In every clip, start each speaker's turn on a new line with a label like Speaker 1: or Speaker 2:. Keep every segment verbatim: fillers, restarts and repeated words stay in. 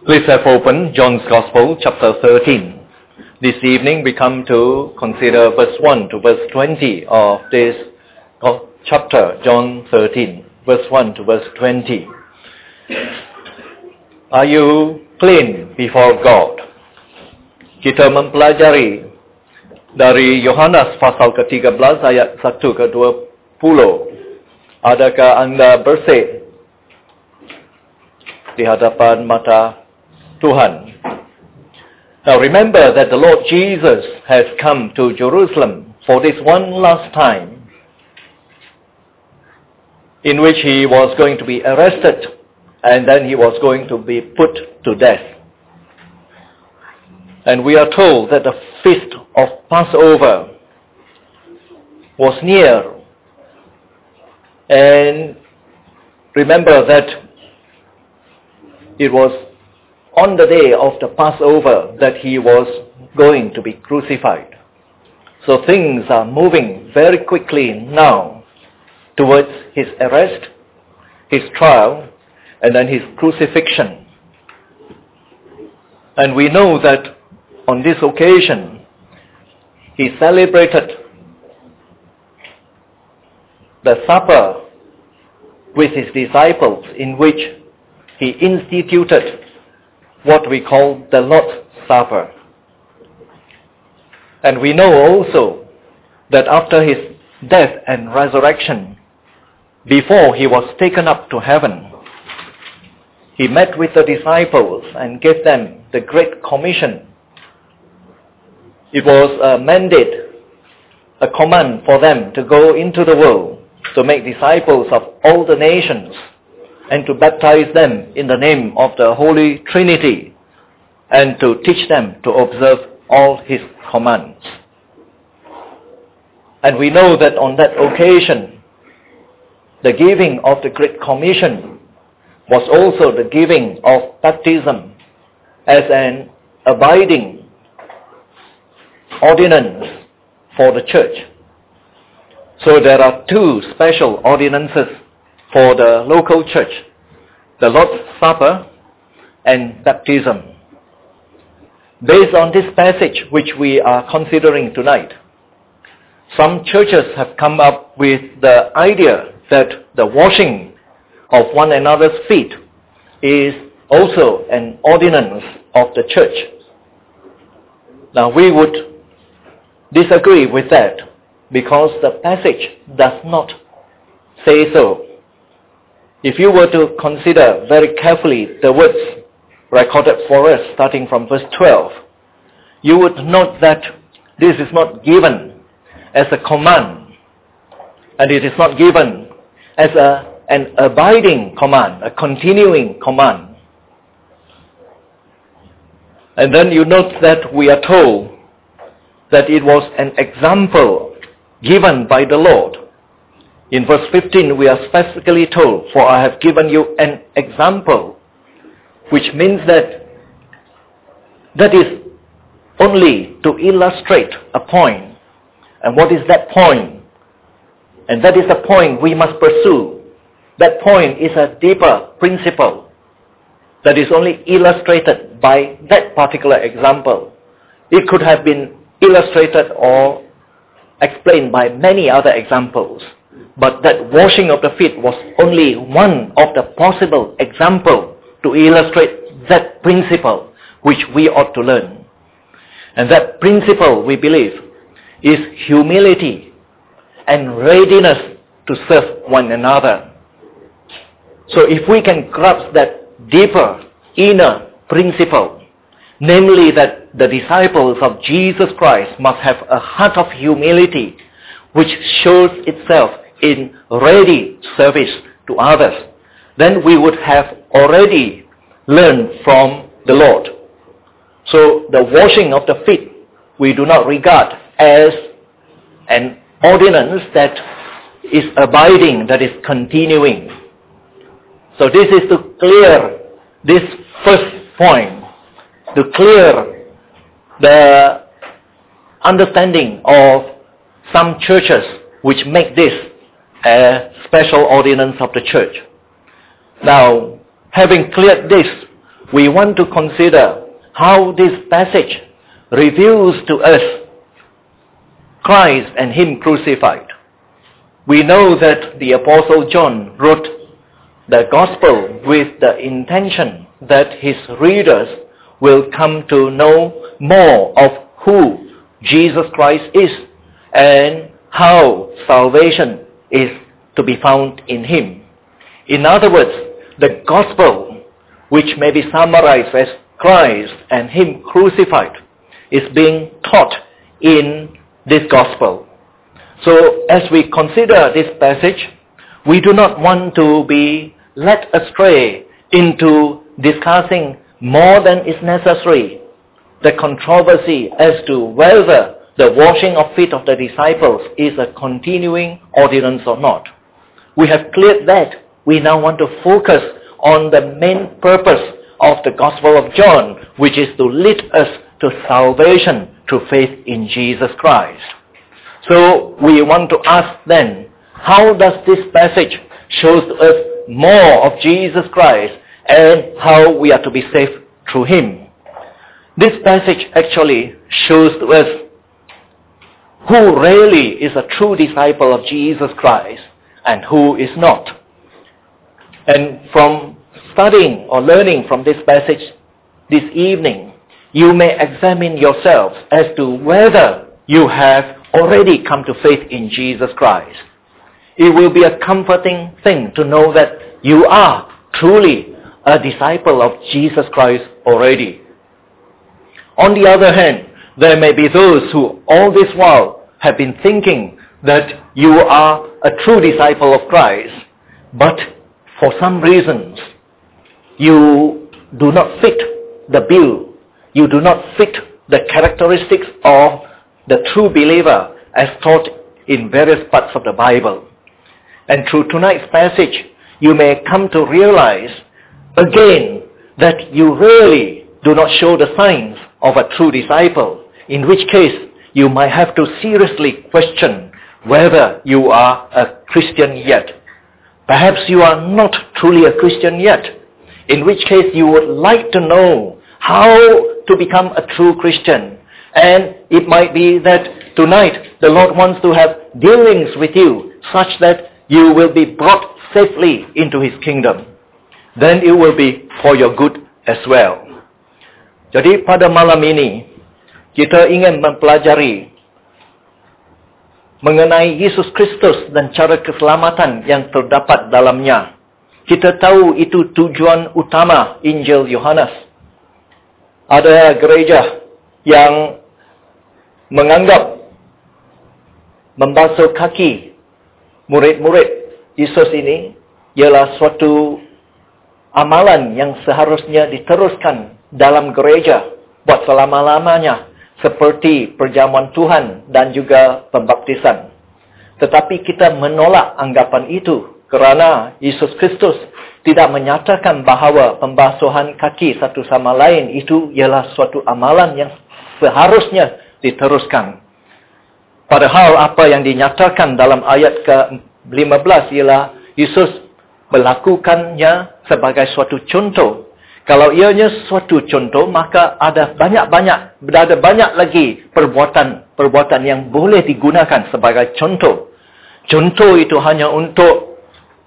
Speaker 1: Please have open John's Gospel, chapter thirteen. This evening we come to consider verse one to verse twenty of this chapter, John thirteen, verse one to verse twenty. Are you clean before God? Kita mempelajari dari Yohanes pasal ke tiga belas ayat satu ke dua puluh. Adakah Anda bersih di hadapan mata Tuhan? Now remember that the Lord Jesus has come to Jerusalem for this one last time, in which he was going to be arrested and then he was going to be put to death. And we are told that the feast of Passover was near. And remember that it was on the day of the Passover that he was going to be crucified. So things are moving very quickly now towards his arrest, his trial, and then his crucifixion. And we know that on this occasion, he celebrated the supper with his disciples, in which he instituted what we call the Lord's Supper. And we know also that after his death and resurrection, before he was taken up to heaven, he met with the disciples and gave them the Great Commission. It was a mandate, a command for them to go into the world to make disciples of all the nations and to baptize them in the name of the Holy Trinity and to teach them to observe all his commands. And we know that on that occasion, the giving of the Great Commission was also the giving of baptism as an abiding ordinance for the church. So there are two special ordinances for the local church: the Lord's Supper and baptism. Based on this passage which we are considering tonight, some churches have come up with the idea that the washing of one another's feet is also an ordinance of the church. Now we would disagree with that because the passage does not say so. If you were to consider very carefully the words recorded for us starting from verse twelve, you would note that this is not given as a command, and it is not given as a, an abiding command, a continuing command. And then you note that we are told that it was an example given by the Lord. In verse fifteen, we are specifically told, "For I have given you an example," which means that that is only to illustrate a point. And what is that point? And that is the point we must pursue. That point is a deeper principle that is only illustrated by that particular example. It could have been illustrated or explained by many other examples. But that washing of the feet was only one of the possible examples to illustrate that principle which we ought to learn. And that principle, we believe, is humility and readiness to serve one another. So if we can grasp that deeper, inner principle, namely that the disciples of Jesus Christ must have a heart of humility which shows itself in ready service to others, then we would have already learned from the Lord. So the washing of the feet we do not regard as an ordinance that is abiding, that is continuing. So this is to clear this first point, to clear the understanding of some churches which make this a special ordinance of the church. Now, having cleared this, we want to consider how this passage reveals to us Christ and Him crucified. We know that the Apostle John wrote the Gospel with the intention that his readers will come to know more of who Jesus Christ is and how salvation is to be found in Him. In other words, the Gospel, which may be summarized as Christ and Him crucified, is being taught in this Gospel. So as we consider this passage, we do not want to be led astray into discussing more than is necessary the controversy as to whether the washing of feet of the disciples is a continuing ordinance or not. We have cleared that. We now want to focus on the main purpose of the Gospel of John, which is to lead us to salvation through faith in Jesus Christ. So we want to ask then, how does this passage show to us more of Jesus Christ and how we are to be saved through Him? This passage actually shows to us who really is a true disciple of Jesus Christ and who is not. And from studying or learning from this passage this evening, you may examine yourselves as to whether you have already come to faith in Jesus Christ. It will be a comforting thing to know that you are truly a disciple of Jesus Christ already. On the other hand, there may be those who all this while have been thinking that you are a true disciple of Christ, but for some reasons you do not fit the bill. You do not fit the characteristics of the true believer as taught in various parts of the Bible. And through tonight's passage, you may come to realize again that you really do not show the signs of a true disciple, in which case you might have to seriously question whether you are a Christian yet. Perhaps you are not truly a Christian yet, in which case you would like to know how to become a true Christian. And it might be that tonight the Lord wants to have dealings with you such that you will be brought safely into His kingdom. Then it will be for your good as well. Jadi pada malam ini, kita ingin mempelajari mengenai Yesus Kristus dan cara keselamatan yang terdapat dalamnya. Kita tahu itu tujuan utama Injil Yohanes. Ada gereja yang menganggap membasuh kaki murid-murid Yesus ini ialah suatu amalan yang seharusnya diteruskan dalam gereja buat selama-lamanya, seperti perjamuan Tuhan dan juga pembaptisan. Tetapi kita menolak anggapan itu kerana Yesus Kristus tidak menyatakan bahawa pembasuhan kaki satu sama lain itu ialah suatu amalan yang seharusnya diteruskan. Padahal apa yang dinyatakan dalam ayat ke lima belas ialah Yesus melakukannya sebagai suatu contoh. Kalau ianya suatu contoh, maka ada banyak-banyak, ada banyak lagi perbuatan-perbuatan yang boleh digunakan sebagai contoh. Contoh itu hanya untuk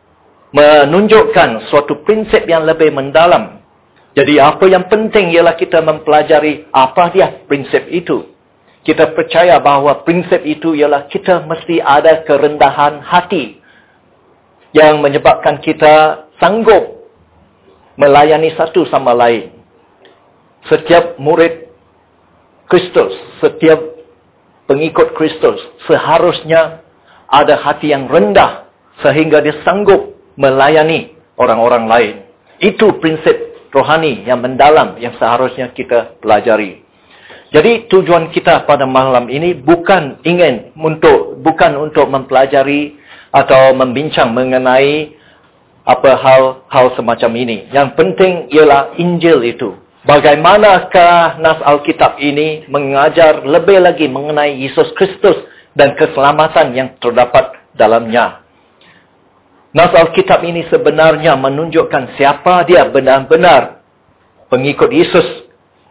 Speaker 1: menunjukkan suatu prinsip yang lebih mendalam. Jadi apa yang penting ialah kita mempelajari apa dia prinsip itu. Kita percaya bahawa prinsip itu ialah kita mesti ada kerendahan hati yang menyebabkan kita sanggup melayani satu sama lain. Setiap murid Kristus, setiap pengikut Kristus seharusnya ada hati yang rendah sehingga dia sanggup melayani orang-orang lain. Itu prinsip rohani yang mendalam yang seharusnya kita pelajari. Jadi tujuan kita pada malam ini bukan ingin untuk bukan untuk mempelajari atau membincang mengenai apa hal-hal semacam ini. Yang penting ialah Injil itu. Bagaimanakah nas Alkitab ini mengajar lebih lagi mengenai Yesus Kristus dan keselamatan yang terdapat dalamnya. Nas Alkitab ini sebenarnya menunjukkan siapa dia benar-benar pengikut Yesus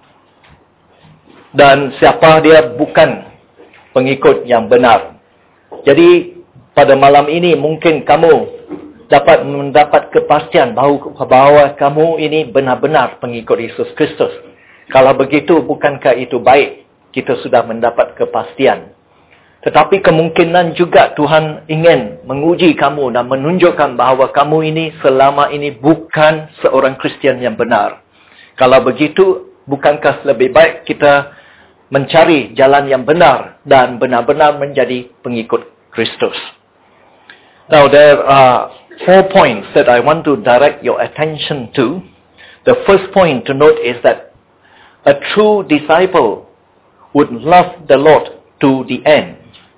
Speaker 1: dan siapa dia bukan pengikut yang benar. Jadi pada malam ini mungkin kamu dapat mendapat kepastian bahawa, bahawa kamu ini benar-benar pengikut Yesus Kristus. Kalau begitu, bukankah itu baik? Kita sudah mendapat kepastian. Tetapi kemungkinan juga Tuhan ingin menguji kamu dan menunjukkan bahawa kamu ini selama ini bukan seorang Kristian yang benar. Kalau begitu, bukankah lebih baik kita mencari jalan yang benar dan benar-benar menjadi pengikut Kristus? Now there are four points that I want to direct your attention to. The first point to note is that a true disciple would love the Lord to the end.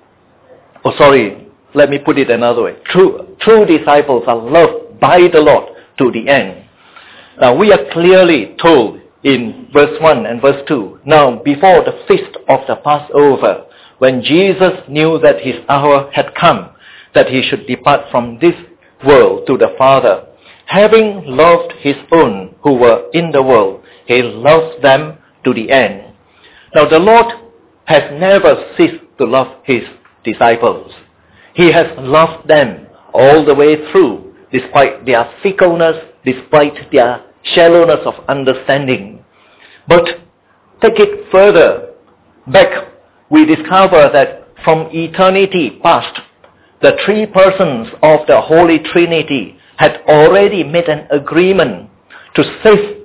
Speaker 1: Oh, sorry, let me put it another way. True, true disciples are loved by the Lord to the end. Now, we are clearly told in verse one and verse two, now, before the feast of the Passover, when Jesus knew that his hour had come, that he should depart from this world to the Father, having loved his own who were in the world, he loves them to the end. Now, the Lord has never ceased to love his disciples. He has loved them all the way through, despite their fickleness, despite their shallowness of understanding. But take it further back, we discover that from eternity past, the three persons of the Holy Trinity had already made an agreement to save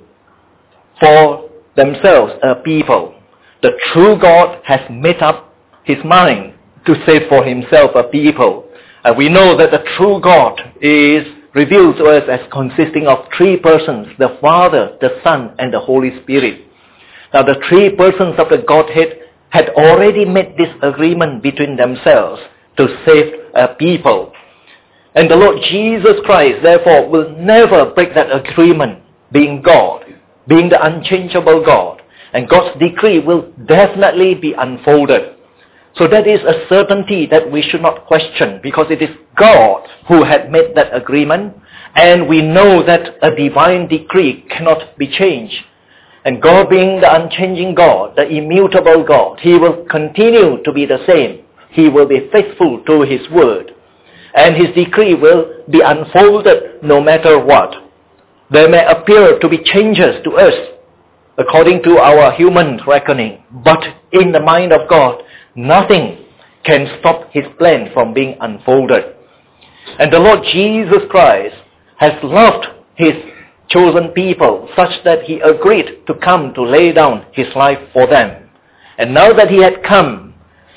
Speaker 1: for themselves a people. The true God has made up his mind to save for himself a people. And we know that the true God is revealed to us as consisting of three persons, the Father, the Son, and the Holy Spirit. Now the three persons of the Godhead had already made this agreement between themselves to save a people. And the Lord Jesus Christ, therefore, will never break that agreement, being God, being the unchangeable God. And God's decree will definitely be unfolded. So that is a certainty that we should not question, because it is God who had made that agreement, and we know that a divine decree cannot be changed. And God, being the unchanging God, the immutable God, he will continue to be the same. He will be faithful to his word. And his decree will be unfolded no matter what. There may appear to be changes to us according to our human reckoning, but in the mind of God, nothing can stop his plan from being unfolded. And the Lord Jesus Christ has loved his chosen people such that he agreed to come to lay down his life for them. And now that he had come,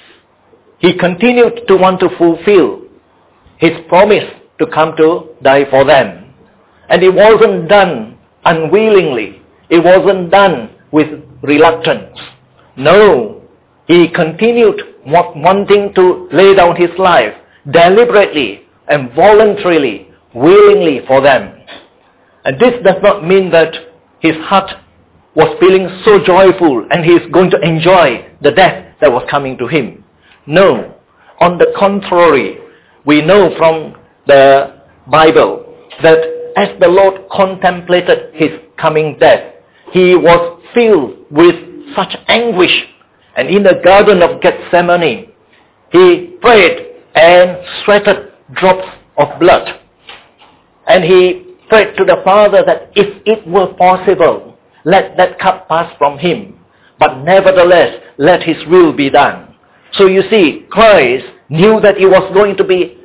Speaker 1: he continued to want to fulfill his promise to come to die for them. And it wasn't done unwillingly. It wasn't done with reluctance. No, he continued wanting to lay down his life deliberately and voluntarily, willingly for them. And this does not mean that his heart was feeling so joyful and he is going to enjoy the death that was coming to him. No, on the contrary, we know from the Bible that as the Lord contemplated his coming death, he was filled with such anguish. And in the Garden of Gethsemane, he prayed and sweated drops of blood. And he prayed to the Father that if it were possible, let that cup pass from him. But nevertheless, let his will be done. So you see, Christ knew that it was going to be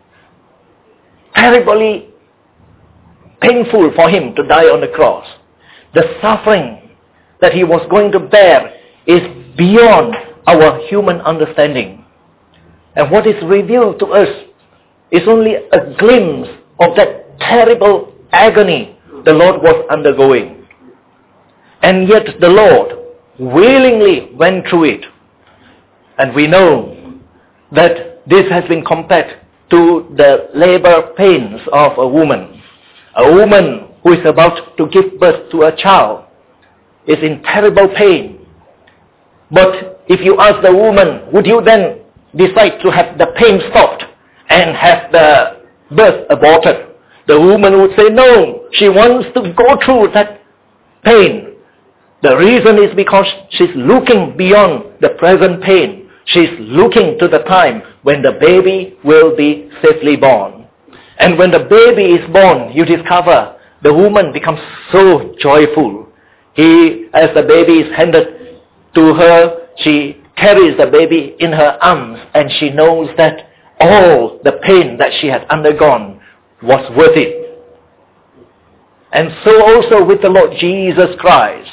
Speaker 1: terribly painful for him to die on the cross. The suffering that he was going to bear is beyond our human understanding. And what is revealed to us is only a glimpse of that terrible agony the Lord was undergoing. And yet the Lord willingly went through it. And we know that this has been compared to the labor pains of a woman. A woman who is about to give birth to a child is in terrible pain. But if you ask the woman, would you then decide to have the pain stopped and have the birth aborted? The woman would say no. She wants to go through that pain. The reason is because she's looking beyond the present pain. She's looking to the time when the baby will be safely born. And when the baby is born, you discover the woman becomes so joyful. He, as the baby is handed to her, she carries the baby in her arms, and she knows that all the pain that she had undergone was worth it. And so also with the Lord Jesus Christ.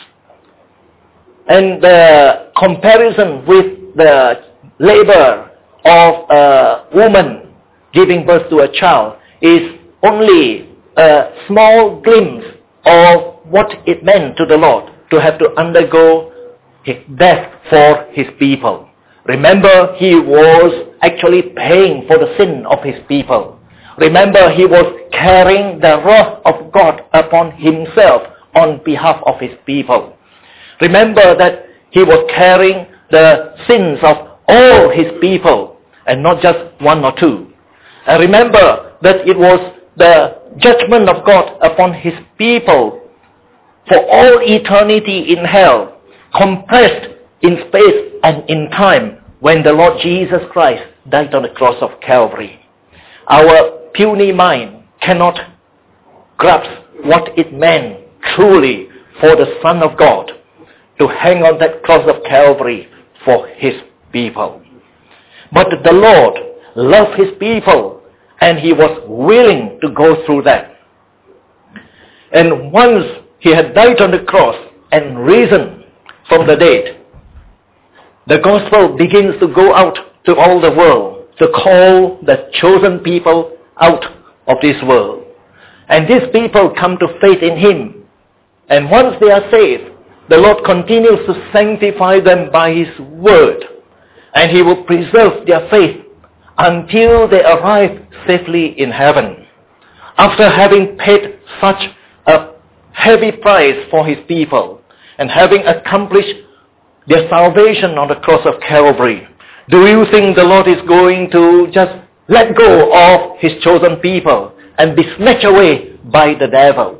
Speaker 1: And the comparison with the labor of a woman giving birth to a child is only a small glimpse of what it meant to the Lord to have to undergo his death for his people. Remember, he was actually paying for the sin of his people. Remember, he was carrying the wrath of God upon himself on behalf of his people. Remember that he was carrying the sins of all his people and not just one or two. And remember that it was the judgment of God upon his people for all eternity in hell, compressed in space and in time when the Lord Jesus Christ died on the cross of Calvary. Our puny mind cannot grasp what it meant truly for the Son of God to hang on that cross of Calvary for his people. But the Lord loved his people, and he was willing to go through that. And once he had died on the cross and risen from the dead, the gospel begins to go out to all the world to call the chosen people out of this world. And these people come to faith in him. And once they are saved, the Lord continues to sanctify them by his word. And he will preserve their faith until they arrive safely in heaven. After having paid such a heavy price for his people and having accomplished their salvation on the cross of Calvary, do you think the Lord is going to just let go of his chosen people and be snatched away by the devil?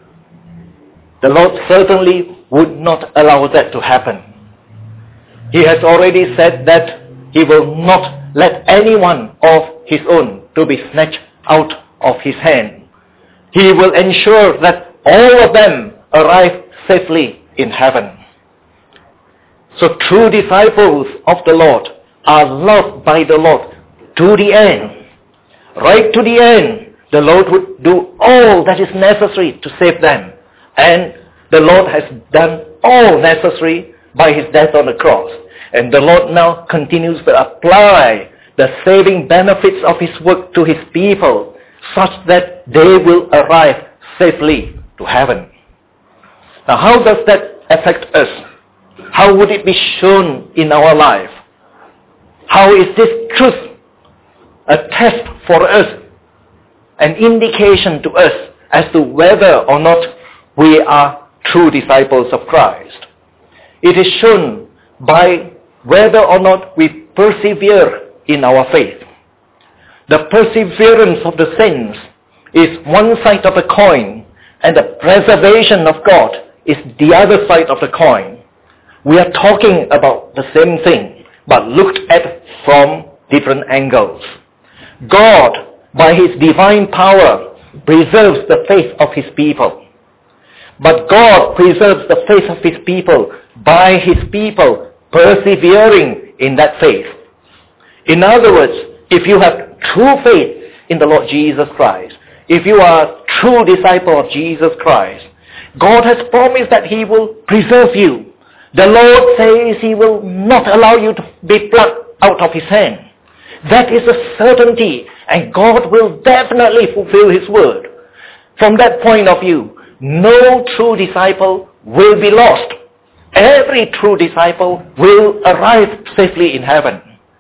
Speaker 1: The Lord certainly would not allow that to happen. He has already said that he will not let anyone of his own to be snatched out of his hand. He will ensure that all of them arrive safely in heaven. So true disciples of the Lord are loved by the Lord to the end. Right to the end, the Lord would do all that is necessary to save them. And the Lord has done all necessary by his death on the cross. And the Lord now continues to apply the saving benefits of his work to his people such that they will arrive safely to heaven. Now, how does that affect us? How would it be shown in our life? How is this truth a test for us, an indication to us as to whether or not we are true disciples of Christ? It is shown by whether or not we persevere in our faith. The perseverance of the saints is one side of the coin, and the preservation of God is the other side of the coin. We are talking about the same thing, but looked at from different angles. God, by his divine power, preserves the faith of his people. But God preserves the faith of his people by his people persevering in that faith. In other words, if you have true faith in the Lord Jesus Christ, if you are a true disciple of Jesus Christ, God has promised that he will preserve you. The Lord says he will not allow you to be plucked out of his hand. That is a certainty, and God will definitely fulfill his word. From that point of view, no true disciple will be lost. Every true disciple will arrive safely in heaven.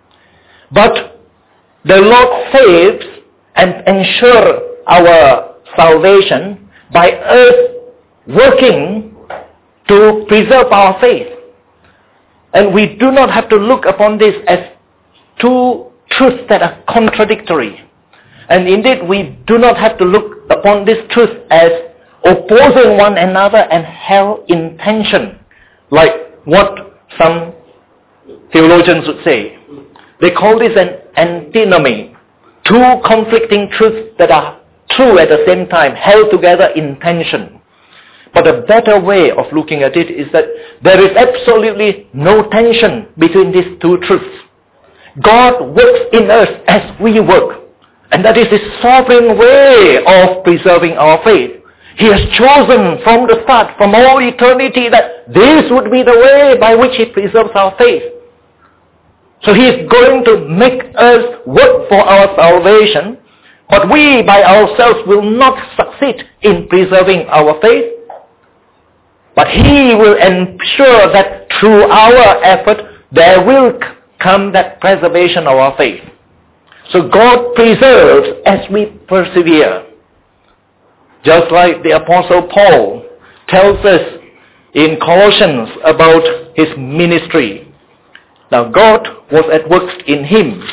Speaker 1: But the Lord saves and ensures our salvation by us working to preserve our faith. And we do not have to look upon this as two truths that are contradictory. And indeed, we do not have to look upon this truth as opposing one another and held in tension, like what some theologians would say. They call this an antinomy, two conflicting truths that are true at the same time, held together in tension. But a better way of looking at it is that there is absolutely no tension between these two truths. God works in us as we work. And that is His sovereign way of preserving our faith. He has chosen from the start, from all eternity, that this would be the way by which He preserves our faith. So He is going to make us work for our salvation, but we by ourselves will not succeed in preserving our faith. But He will ensure that through our effort, there will come that preservation of our faith. So God preserves as we persevere. Just like the Apostle Paul tells us in Colossians about his ministry. Now God was at work in him.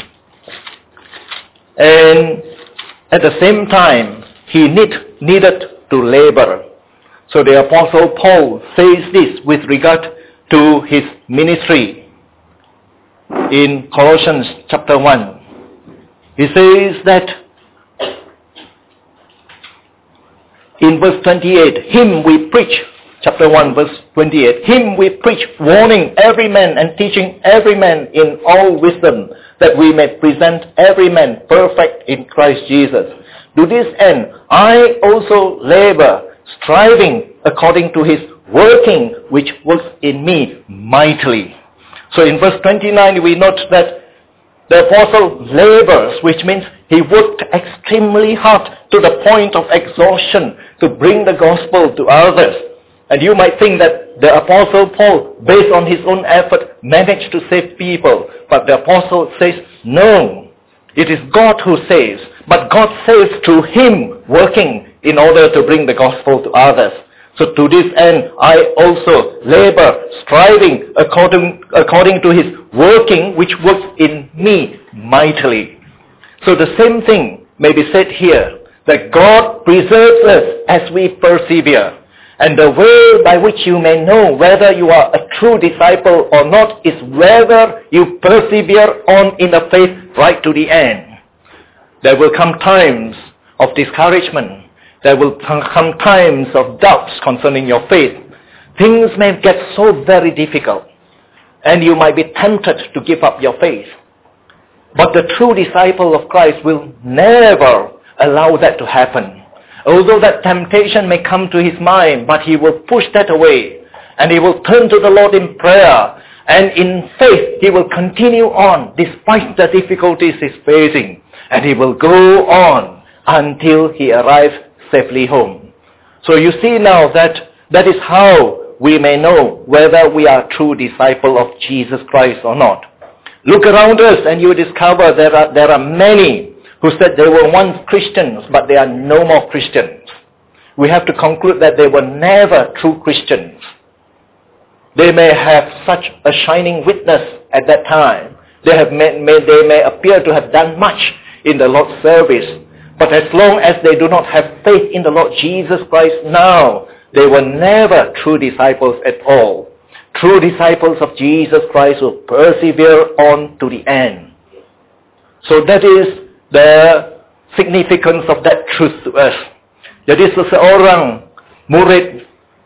Speaker 1: And at the same time, he need, needed to labor. So the Apostle Paul says this with regard to his ministry in Colossians chapter one. He says that in verse twenty-eight, him we preach, chapter one verse twenty-eight, him we preach, warning every man and teaching every man in all wisdom, that we may present every man perfect in Christ Jesus. To this end, I also labor, striving according to His working, which works in me mightily. So in verse twenty-nine, we note that the apostle labors, which means he worked extremely hard to the point of exhaustion to bring the gospel to others. And you might think that the apostle Paul, based on his own effort, managed to save people. But the apostle says, no, it is God who saves. But God saves through him working in order to bring the gospel to others. So to this end, I also labor, striving according, according to His working, which works in me mightily. So the same thing may be said here, that God preserves us as we persevere. And the way by which you may know whether you are a true disciple or not is whether you persevere on in the faith right to the end. There will come times of discouragement. There will come times of doubts concerning your faith. Things may get so very difficult, and you might be tempted to give up your faith. But the true disciple of Christ will never allow that to happen. Although that temptation may come to his mind, but he will push that away, and he will turn to the Lord in prayer, and in faith he will continue on despite the difficulties he's facing, and he will go on until he arrives safely home. So you see now that that is how we may know whether we are true disciple of Jesus Christ or not. Look around us and you discover there are, there are many who said they were once Christians, but they are no more Christians. We have to conclude that they were never true Christians. They may have such a shining witness at that time. They, have may, may, they may appear to have done much in the Lord's service. But as long as they do not have faith in the Lord Jesus Christ now, they were never true disciples at all. True disciples of Jesus Christ will persevere on to the end. So that is the significance of that truth to us. Jadi seseorang murid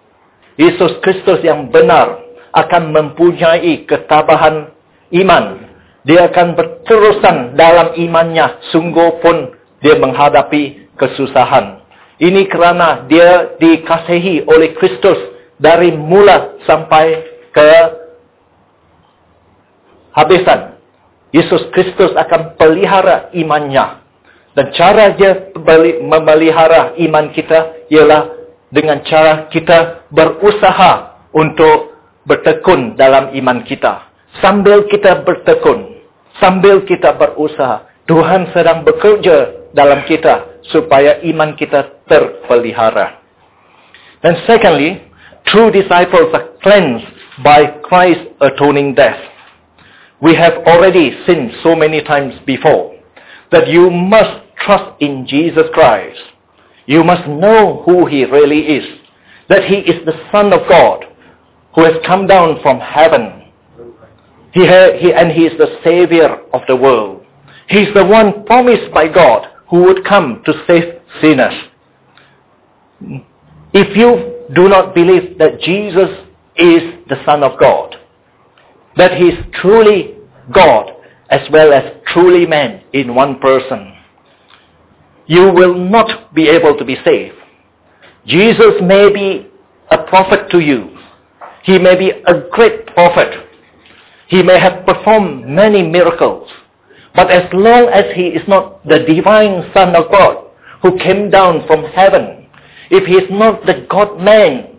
Speaker 1: Yesus Kristus yang benar akan mempunyai ketabahan iman. Dia akan berterusan dalam imannya, sungguh pun dia menghadapi kesusahan. Ini kerana dia dikasihi oleh Kristus dari mula sampai ke habisan. Yesus Kristus akan pelihara imannya. Dan cara dia memelihara iman kita ialah dengan cara kita berusaha untuk bertekun dalam iman kita. Sambil kita bertekun, sambil kita berusaha, Tuhan sedang bekerja dalam kita supaya iman kita terpelihara. And secondly, true disciples are cleansed by Christ's atoning death. We have already seen so many times before that you must trust in Jesus Christ. You must know who he really is. That he is the Son of God who has come down from heaven. He, ha- he and he is the Savior of the world. He is the one promised by God who would come to save sinners. If you do not believe that Jesus is the Son of God, that he is truly God as well as truly man in one person, you will not be able to be saved. Jesus may be a prophet to you. He may be a great prophet. He may have performed many miracles. But as long as he is not the divine Son of God who came down from heaven, if he is not the God-man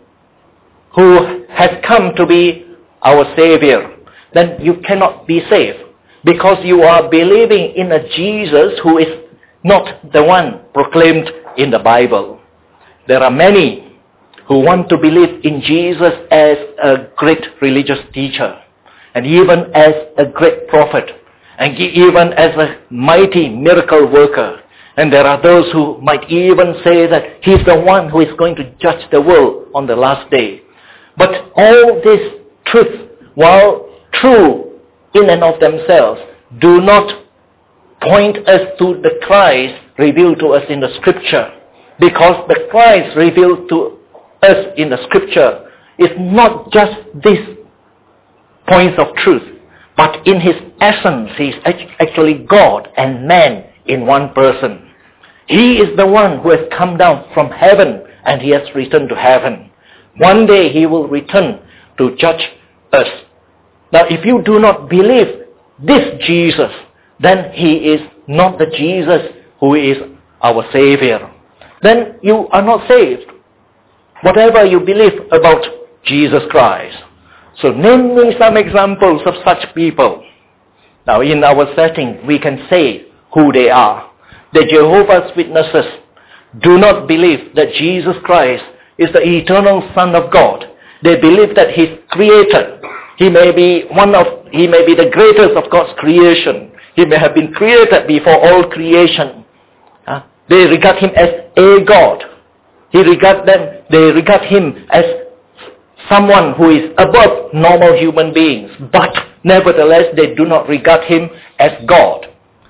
Speaker 1: who has come to be our Savior, then you cannot be saved, because you are believing in a Jesus who is not the one proclaimed in the Bible. There are many who want to believe in Jesus as a great religious teacher, and even as a great prophet, and even as a mighty miracle worker. And there are those who might even say that he's the one who is going to judge the world on the last day. But all these truths, while true in and of themselves, do not point us to the Christ revealed to us in the Scripture. Because the Christ revealed to us in the Scripture is not just these points of truth, but in his essence, he is actually God and man in one person. He is the one who has come down from heaven, and he has returned to heaven. One day he will return to judge us. Now, if you do not believe this Jesus, then he is not the Jesus who is our Savior. Then you are not saved, whatever you believe about Jesus Christ. So name me some examples of such people. Now, in our setting, we can say who they are. The Jehovah's Witnesses do not believe that Jesus Christ is the eternal Son of God. They believe that he's created. He may be one of, he may be the greatest of God's creation. He may have been created before all creation. Uh, they regard him as a God. He regard them, they regard him as someone who is above normal human beings. But nevertheless, they do not regard him as God.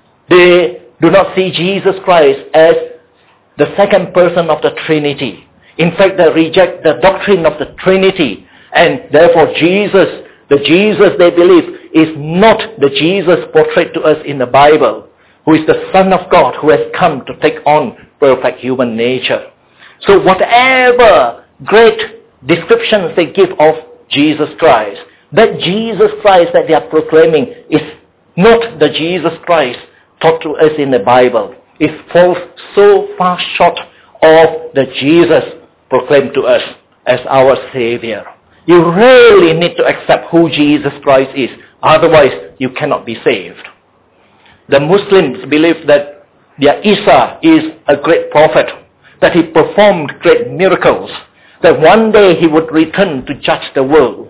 Speaker 1: They do not see Jesus Christ as the second person of the Trinity. In fact, they reject the doctrine of the Trinity. And therefore, Jesus, the Jesus they believe, is not the Jesus portrayed to us in the Bible, who is the Son of God, who has come to take on perfect human nature. So whatever great descriptions they give of Jesus Christ, that Jesus Christ that they are proclaiming is not the Jesus Christ taught to us in the Bible. It falls so far short of the Jesus proclaimed to us as our Savior. You really need to accept who Jesus Christ is. Otherwise, you cannot be saved. The Muslims believe that their Isa is a great prophet, that he performed great miracles, that one day he would return to judge the world.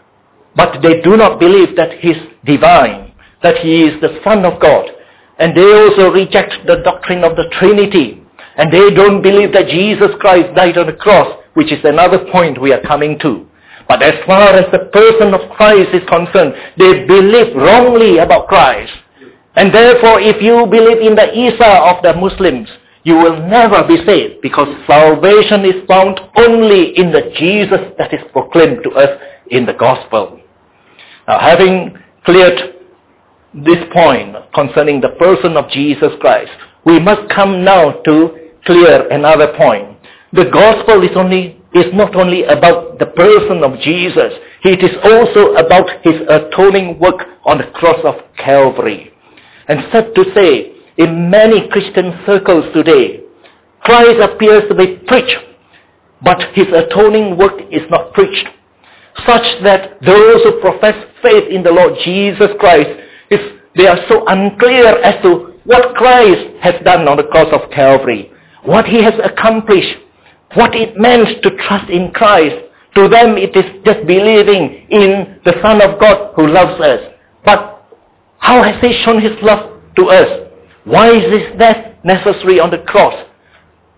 Speaker 1: But they do not believe that he is divine, that he is the Son of God. And they also reject the doctrine of the Trinity. And they don't believe that Jesus Christ died on the cross, which is another point we are coming to. But as far as the person of Christ is concerned, they believe wrongly about Christ. And therefore, if you believe in the Isa of the Muslims, you will never be saved, because salvation is found only in the Jesus that is proclaimed to us in the gospel. Now, having cleared this point concerning the person of Jesus Christ, we must come now to clear another point. The gospel is only is not only about the person of Jesus, it is also about his atoning work on the cross of Calvary. And sad to say, in many Christian circles today, Christ appears to be preached, but his atoning work is not preached, such that those who profess faith in the Lord Jesus Christ, is, they are so unclear as to what Christ has done on the cross of Calvary, what he has accomplished, what it meant to trust in Christ. To them it is just believing in the Son of God who loves us. But how has he shown his love to us? Why is his death necessary on the cross?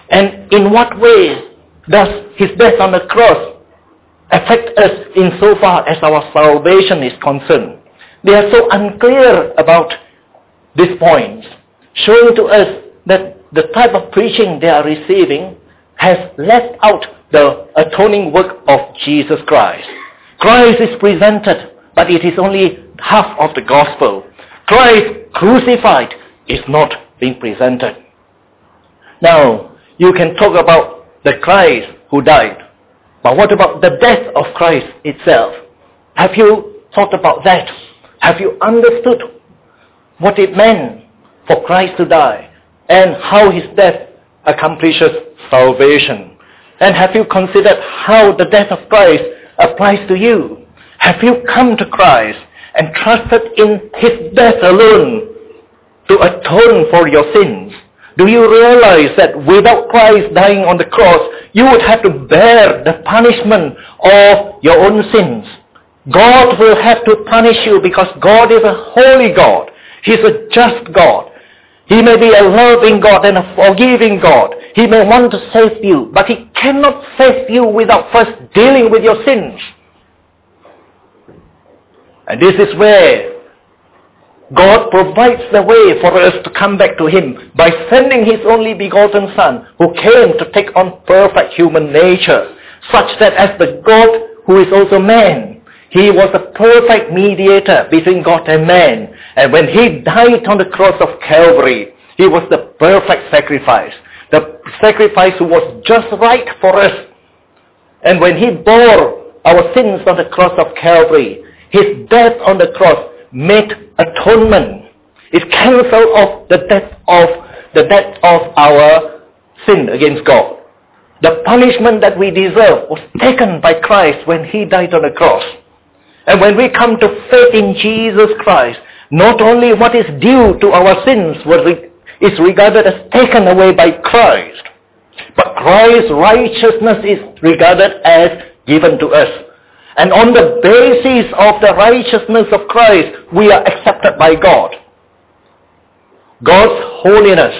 Speaker 1: And in what way does his death on the cross affect us insofar as our salvation is concerned? They are so unclear about these points, showing to us that the type of preaching they are receiving has left out the atoning work of Jesus Christ. Christ is presented, but it is only half of the gospel. Christ crucified is not being presented. Now, you can talk about the Christ who died, but what about the death of Christ itself? Have you thought about that? Have you understood what it meant for Christ to die and how his death accomplishes salvation? And have you considered how the death of Christ applies to you? Have you come to Christ and trusted in his death alone to atone for your sins? Do you realize that without Christ dying on the cross, you would have to bear the punishment of your own sins? God will have to punish you because God is a holy God. He's a just God. He may be a loving God and a forgiving God. He may want to save you, but he cannot save you without first dealing with your sins. And this is where God provides the way for us to come back to him by sending his only begotten Son, who came to take on perfect human nature, such that as the God who is also man, he was a perfect mediator between God and man. And when he died on the cross of Calvary, he was the perfect sacrifice. The sacrifice who was just right for us. And when he bore our sins on the cross of Calvary, his death on the cross made atonement. It cancelled off the debt of the debt of our sin against God. The punishment that we deserve was taken by Christ when he died on the cross. And when we come to faith in Jesus Christ, not only what is due to our sins is regarded as taken away by Christ, but Christ's righteousness is regarded as given to us. And on the basis of the righteousness of Christ, we are accepted by God. God's holiness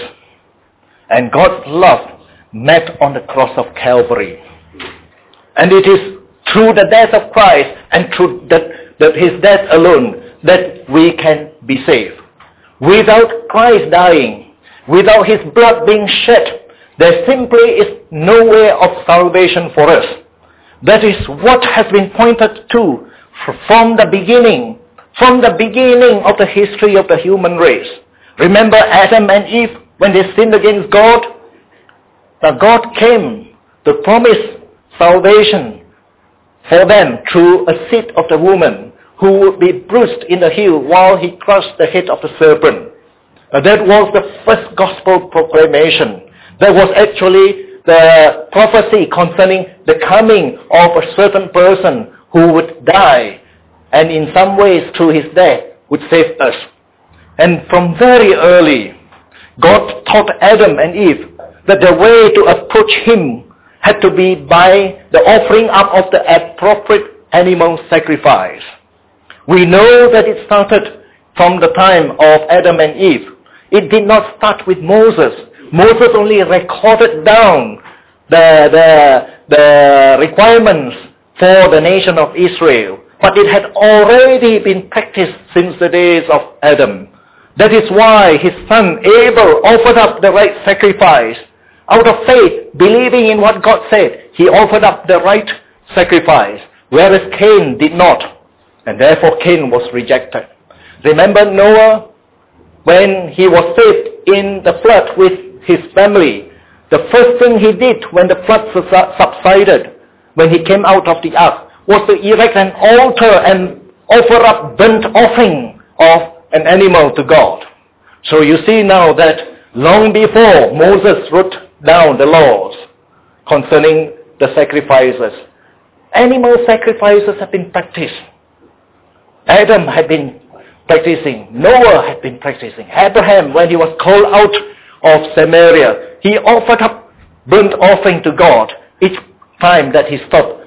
Speaker 1: and God's love met on the cross of Calvary. And it is through the death of Christ and through the, the, his death alone that we can be saved. Without Christ dying, without his blood being shed, there simply is no way of salvation for us. That is what has been pointed to from the beginning, from the beginning of the history of the human race. Remember Adam and Eve when they sinned against God? Now God came to promise salvation for them through a seed of the woman who would be bruised in the heel while he crushed the head of the serpent. Now that was the first gospel proclamation. That was actually the prophecy concerning the coming of a certain person who would die and in some ways through his death would save us. And from very early, God taught Adam and Eve that the way to approach him had to be by the offering up of the appropriate animal sacrifice. We know that it started from the time of Adam and Eve. It did not start with Moses. Moses only recorded down the, the, the requirements for the nation of Israel. But it had already been practiced since the days of Adam. That is why his son Abel offered up the right sacrifice. Out of faith, believing in what God said, he offered up the right sacrifice, whereas Cain did not. And therefore Cain was rejected. Remember Noah? When he was saved in the flood with his family, the first thing he did when the flood subsided, when he came out of the ark, was to erect an altar and offer up burnt offering of an animal to God. So you see now that long before Moses wrote down the laws concerning the sacrifices, animal sacrifices have been practiced. Adam had been practicing. Noah had been practicing. Abraham, when he was called out of Samaria, he offered up burnt offering to God each time that he stopped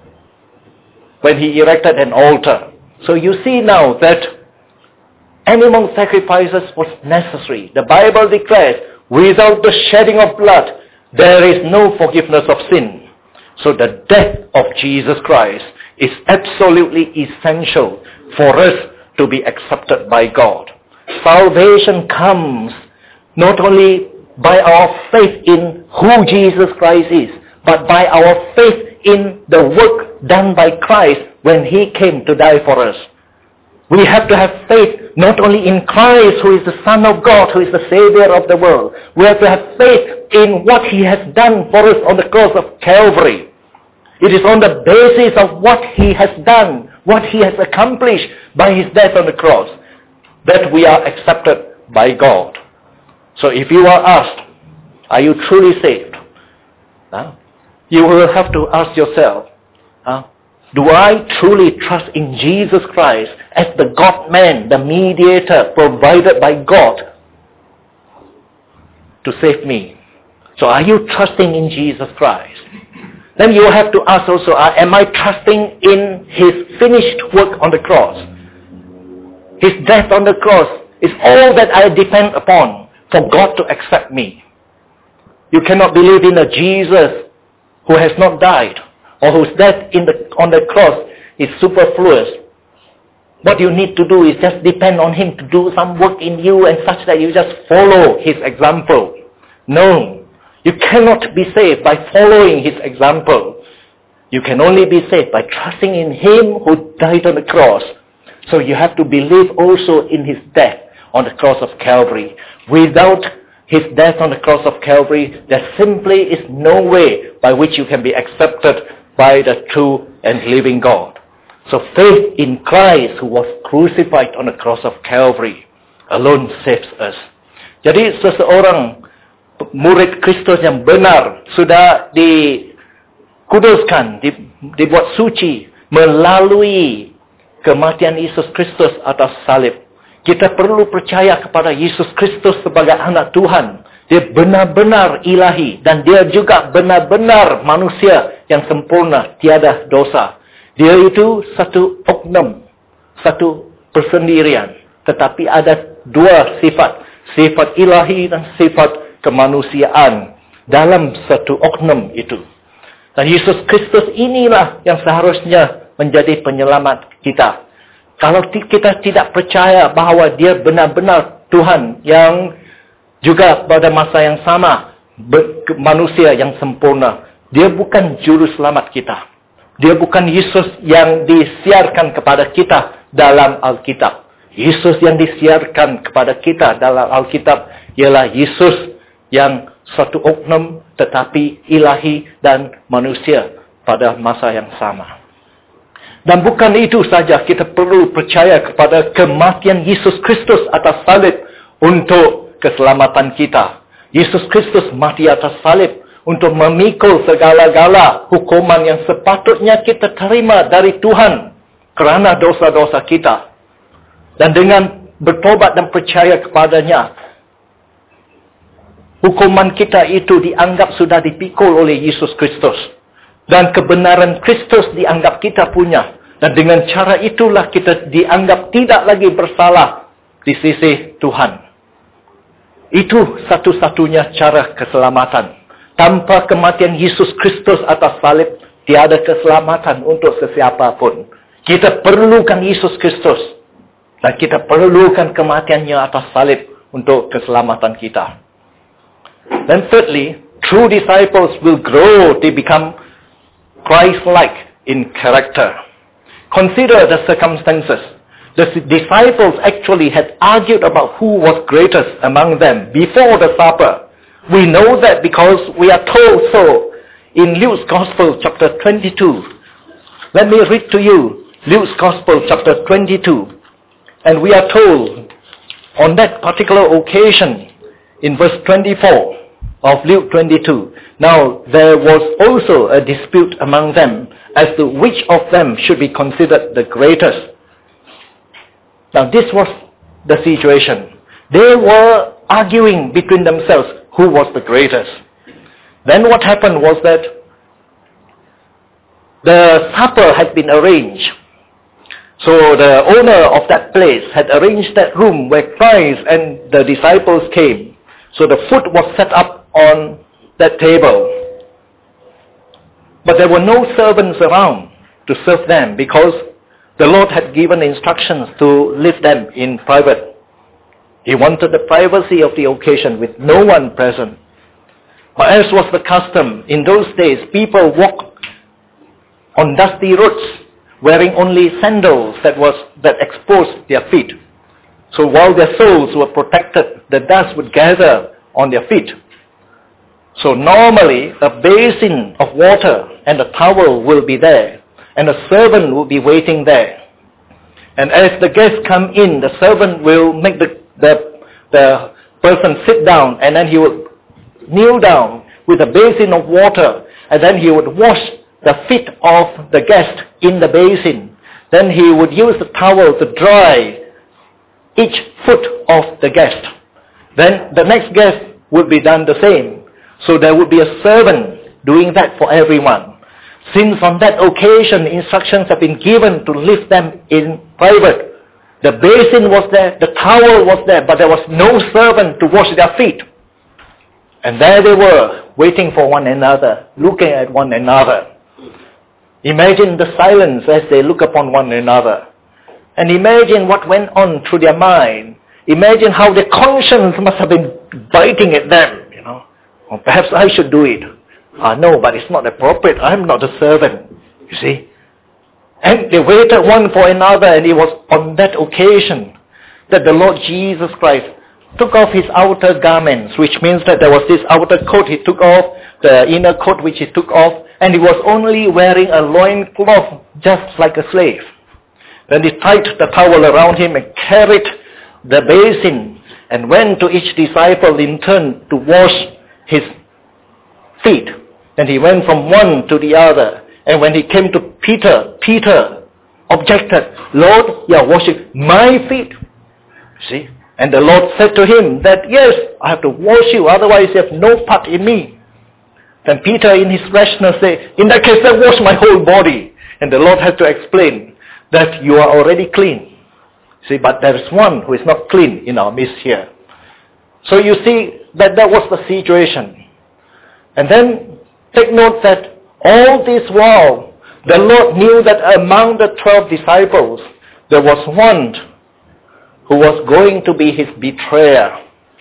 Speaker 1: when he erected an altar. So you see now that animal sacrifices was necessary. The Bible declares, without the shedding of blood, There is no forgiveness of sin. So the death of Jesus Christ is absolutely essential for us to be accepted by God. Salvation comes not only by our faith in who Jesus Christ is, but by our faith in the work done by Christ when He came to die for us. We have to have faith not only in Christ, who is the Son of God, who is the Savior of the world. We have to have faith in what He has done for us on the cross of Calvary. It is on the basis of what He has done, what He has accomplished by His death on the cross, that we are accepted by God. So if you are asked, are you truly saved? Huh? You will have to ask yourself, huh? Do I truly trust in Jesus Christ as the God-man, the mediator provided by God to save me? So are you trusting in Jesus Christ? Then you have to ask also, am I trusting in His finished work on the cross? His death on the cross is all that I depend upon for God to accept me. You cannot believe in a Jesus who has not died, or whose death in the, on the cross is superfluous. What you need to do is just depend on Him to do some work in you and such that you just follow His example. No, you cannot be saved by following His example. You can only be saved by trusting in Him who died on the cross. So you have to believe also in His death on the cross of Calvary. Without His death on the cross of Calvary, there simply is no way by which you can be accepted by the true and living God. So faith in Christ who was crucified on the cross of Calvary alone saves us. Jadi seseorang murid Kristus yang benar sudah dikuduskan, dibuat suci melalui kematian Yesus Kristus atas salib. Kita perlu percaya kepada Yesus Kristus sebagai anak Tuhan. Dia benar-benar ilahi dan dia juga benar-benar manusia yang sempurna, tiada dosa. Dia itu satu oknum, satu persendirian. Tetapi ada dua sifat, sifat ilahi dan sifat kemanusiaan dalam satu oknum itu. Dan Yesus Kristus inilah yang seharusnya menjadi penyelamat kita. Kalau kita tidak percaya bahawa Dia benar-benar Tuhan yang juga pada masa yang sama manusia yang sempurna, Dia bukan juru selamat kita. Dia bukan Yesus yang disiarkan kepada kita dalam Alkitab. Yesus yang disiarkan kepada kita dalam Alkitab ialah Yesus yang satu oknum tetapi ilahi dan manusia pada masa yang sama. Dan bukan itu saja, kita perlu percaya kepada kematian Yesus Kristus atas salib untuk keselamatan kita. Yesus Kristus mati atas salib untuk memikul segala-gala hukuman yang sepatutnya kita terima dari Tuhan kerana dosa-dosa kita. Dan dengan bertobat dan percaya kepadanya, hukuman kita itu dianggap sudah dipikul oleh Yesus Kristus. Dan kebenaran Kristus dianggap kita punya. Dan dengan cara itulah kita dianggap tidak lagi bersalah di sisi Tuhan. Itu satu-satunya cara keselamatan. Tanpa kematian Yesus Kristus atas salib, tiada keselamatan untuk sesiapa pun. Kita perlukan Yesus Kristus. Dan kita perlukan kematiannya atas salib untuk keselamatan kita. Then thirdly, true disciples will grow to become Christ-like in character. Consider the circumstances. The disciples actually had argued about who was greatest among them before the supper. We know that because we are told so in Luke's Gospel chapter twenty-two. Let me read to you Luke's Gospel chapter twenty-two. And we are told on that particular occasion in verse twenty-four of Luke twenty-two. Now there was also a dispute among them as to which of them should be considered the greatest. Now this was the situation. They were arguing between themselves who was the greatest. Then what happened was that the supper had been arranged. So the owner of that place had arranged that room where Christ and the disciples came. So the food was set up on that table. But there were no servants around to serve them because the Lord had given instructions to leave them in private. He wanted the privacy of the occasion with no one present. But as was the custom, in those days, people walked on dusty roads, wearing only sandals that was that exposed their feet. So while their soles were protected, the dust would gather on their feet. So normally, a basin of water and a towel will be there, and a servant will be waiting there. And as the guests come in, the servant will make the, the, the person sit down, and then he will kneel down with a basin of water, and then he would wash the feet of the guest in the basin. Then he would use the towel to dry each foot of the guest. Then the next guest would be done the same. So there would be a servant doing that for everyone. Since on that occasion instructions have been given to leave them in private, the basin was there, the towel was there, but there was no servant to wash their feet. And there they were, waiting for one another, looking at one another. Imagine the silence as they look upon one another. And imagine what went on through their mind. Imagine how their conscience must have been biting at them, you know. Or perhaps I should do it. Ah, no, but it's not appropriate. I'm not a servant, you see. And they waited one for another, and it was on that occasion that the Lord Jesus Christ took off his outer garments, which means that there was this outer coat he took off, the inner coat which he took off, and he was only wearing a loin cloth just like a slave. Then he tied the towel around him and carried the basin and went to each disciple in turn to wash his feet. And he went from one to the other. And when he came to Peter, Peter objected, "Lord, you are washing my feet." See? And the Lord said to him that, "Yes, I have to wash you, otherwise you have no part in me." Then Peter in his rashness said, "In that case, then wash my whole body." And the Lord had to explain that you are already clean. See, but there is one who is not clean in our midst here. So you see that that was the situation. And then take note that all this while, the Lord knew that among the twelve disciples, there was one who was going to be his betrayer.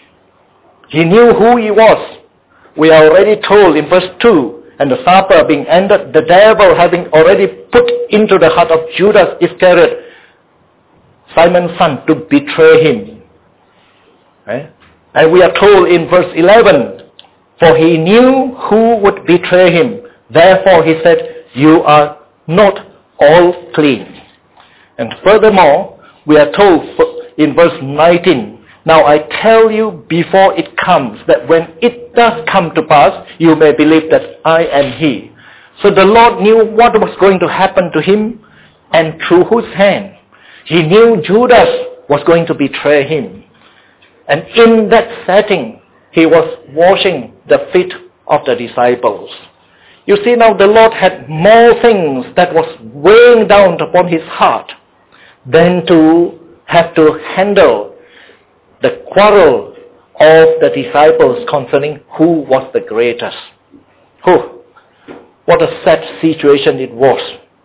Speaker 1: He knew who he was. We are already told in verse two, and the supper being ended, the devil having already put into the heart of Judas Iscariot, Simon's son, to betray him. Right? And we are told in verse eleven, for he knew who would betray him. Therefore he said, you are not all clean. And furthermore, we are told in verse nineteen, now I tell you before it comes, that when it does come to pass, you may believe that I am he. So the Lord knew what was going to happen to him, and through whose hand. He knew Judas was going to betray him. And in that setting, he was washing the feet of the disciples. You see, now the Lord had more things that was weighing down upon his heart than to have to handle the quarrel of the disciples concerning who was the greatest. Who? What a sad situation it was.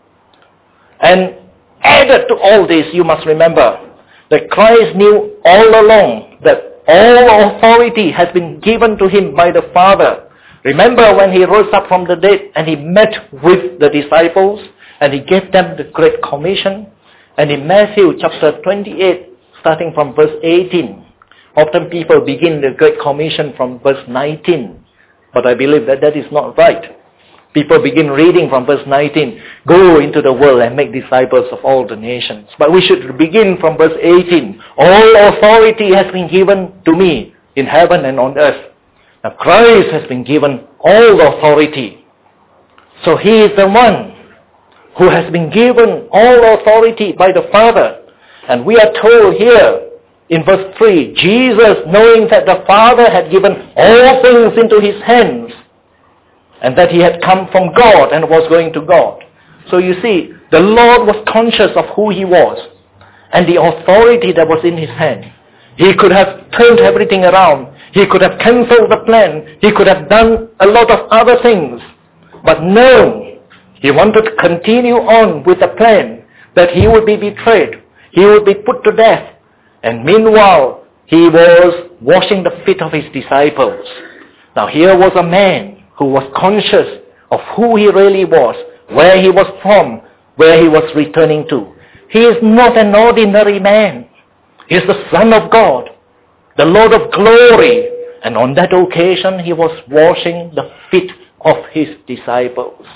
Speaker 1: And added to all this, you must remember that Christ knew all along that all authority has been given to him by the Father. Remember when he rose up from the dead and he met with the disciples and he gave them the Great Commission? And in Matthew chapter twenty-eight, starting from verse eighteen, often people begin the Great Commission from verse nineteen. But I believe that that is not right. People begin reading from verse nineteen, go into the world and make disciples of all the nations. But we should begin from verse eighteen. All authority has been given to me in heaven and on earth. Now Christ has been given all authority. So he is the one who has been given all authority by the Father. And we are told here in verse three, Jesus, knowing that the Father had given all things into his hands, and that he had come from God and was going to God. So you see, the Lord was conscious of who he was and the authority that was in his hand. He could have turned everything around. He could have cancelled the plan. He could have done a lot of other things. But no, he wanted to continue on with the plan that he would be betrayed. He would be put to death. And meanwhile, he was washing the feet of his disciples. Now here was a man who was conscious of who he really was, where he was from, where he was returning to. He is not an ordinary man. He is the Son of God, the Lord of glory. And on that occasion, he was washing the feet of his disciples.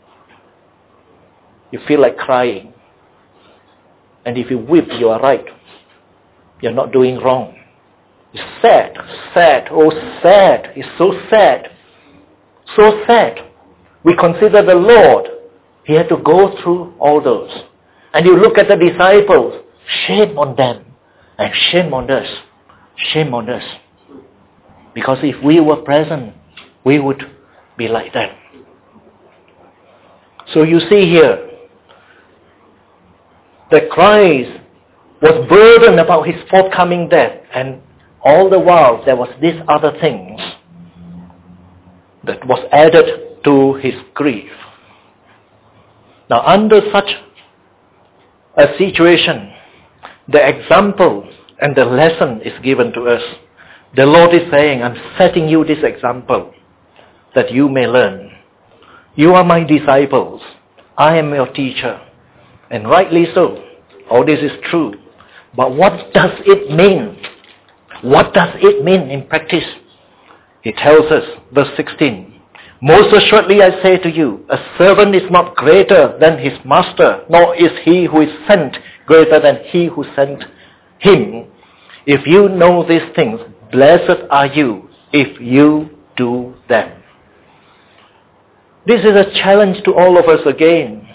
Speaker 1: You feel like crying. And if you weep, you are right. You're not doing wrong. It's sad, sad, oh sad. It's so sad. So sad. We consider the Lord. He had to go through all those. And you look at the disciples. Shame on them. And shame on us. Shame on us. Because if we were present, we would be like them. So you see here, that Christ was burdened about his forthcoming death, and all the while there was these other things that was added to his grief. Now under such a situation, the example and the lesson is given to us. The Lord is saying, I'm setting you this example that you may learn. You are my disciples. I am your teacher. And rightly so. All this is true. But what does it mean? What does it mean in practice? He tells us, verse sixteen, most assuredly I say to you, a servant is not greater than his master, nor is he who is sent greater than he who sent him. If you know these things, blessed are you if you do them. This is a challenge to all of us again.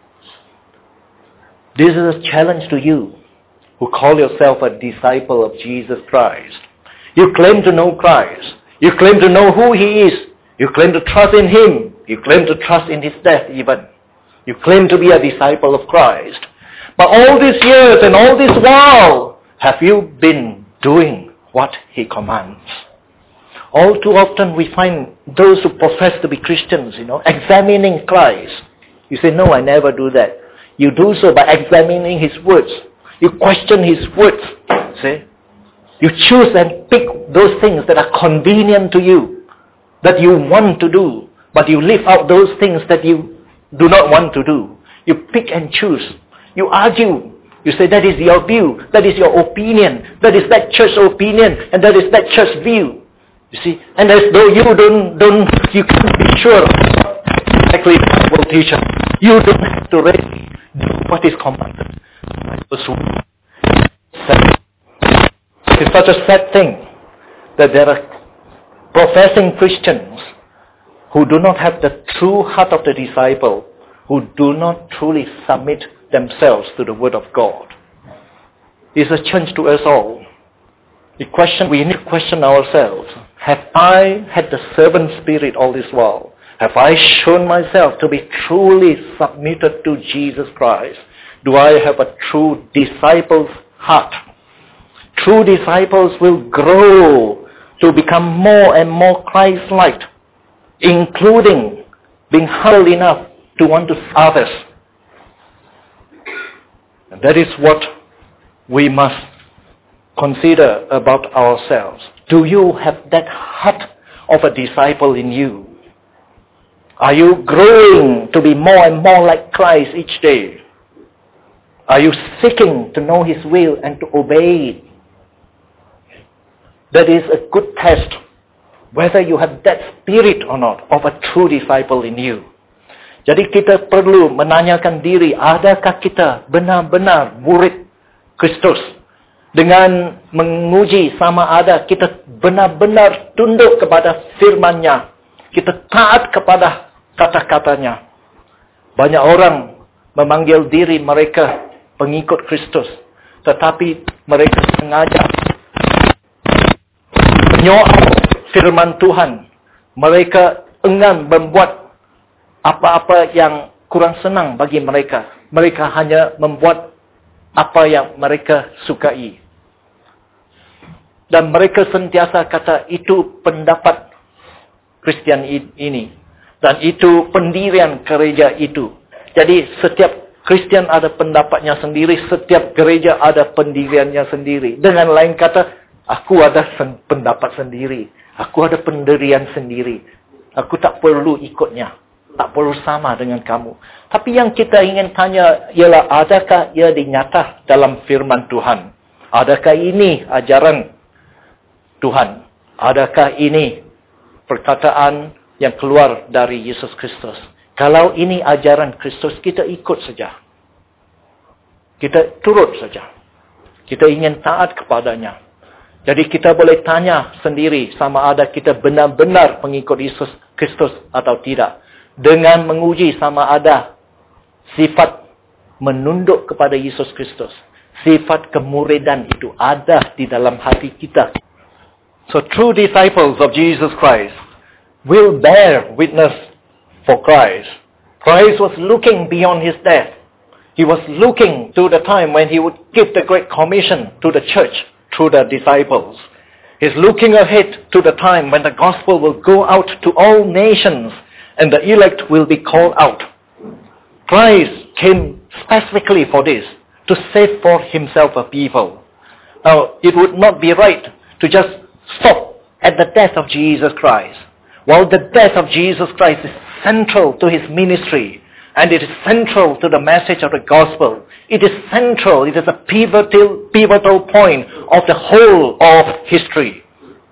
Speaker 1: This is a challenge to you who call yourself a disciple of Jesus Christ. You claim to know Christ. You claim to know who he is. You claim to trust in him. You claim to trust in his death even. You claim to be a disciple of Christ. But all these years and all this while, have you been doing what he commands? All too often we find those who profess to be Christians, you know, examining Christ. You say, no, I never do that. You do so by examining his words. You question his words. See? You choose and pick those things that are convenient to you, that you want to do, but you leave out those things that you do not want to do. You pick and choose. You argue. You say that is your view, that is your opinion, that is that church's opinion, and that is that church's view. You see, and as though you don't, don't, you can't be sure exactly what will teach us. You don't have to really do what is commanded. It's such a sad thing that there are professing Christians who do not have the true heart of the disciple, who do not truly submit themselves to the Word of God. It's a challenge to us all. The question, we need to question ourselves. Have I had the servant spirit all this while? Have I shown myself to be truly submitted to Jesus Christ? Do I have a true disciple's heart? True disciples will grow to become more and more Christ-like, including being humble enough to want to serve others. And that is what we must consider about ourselves. Do you have that heart of a disciple in you? Are you growing to be more and more like Christ each day? Are you seeking to know his will and to obey it? That is a good test whether you have that spirit or not of a true disciple in you. Jadi kita perlu menanyakan diri, adakah kita benar-benar murid Kristus? Dengan menguji sama ada kita benar-benar tunduk kepada firman-Nya. Kita taat kepada kata-katanya. Banyak orang memanggil diri mereka pengikut Kristus, tetapi mereka sengaja menyoal firman Tuhan. Mereka enggan membuat apa-apa yang kurang senang bagi mereka. Mereka hanya membuat apa yang mereka sukai. Dan mereka sentiasa kata, itu pendapat Kristian ini. Dan itu pendirian gereja itu. Jadi setiap Kristian ada pendapatnya sendiri, setiap gereja ada pendiriannya sendiri. Dengan lain kata, aku ada sen- pendapat sendiri. Aku ada pendirian sendiri. Aku tak perlu ikutnya. Tak perlu sama dengan kamu. Tapi yang kita ingin tanya ialah, adakah ia dinyata dalam firman Tuhan? Adakah ini ajaran Tuhan? Adakah ini perkataan yang keluar dari Yesus Kristus? Kalau ini ajaran Kristus, kita ikut saja. Kita turut saja. Kita ingin taat kepadanya. Jadi kita boleh tanya sendiri sama ada kita benar-benar pengikut Yesus Kristus atau tidak. Dengan menguji sama ada sifat menunduk kepada Yesus Kristus. Sifat kemuridan itu ada di dalam hati kita. So true disciples of Jesus Christ will bear witness for Christ. Christ was looking beyond his death. He was looking to the time when he would give the Great Commission to the church through the disciples. He's looking ahead to the time when the gospel will go out to all nations and the elect will be called out. Christ came specifically for this, to save for himself a people. Now, it would not be right to just stop at the death of Jesus Christ. While the death of Jesus Christ is central to his ministry, and it is central to the message of the gospel, it is central, it is a pivotal, pivotal point of the whole of history.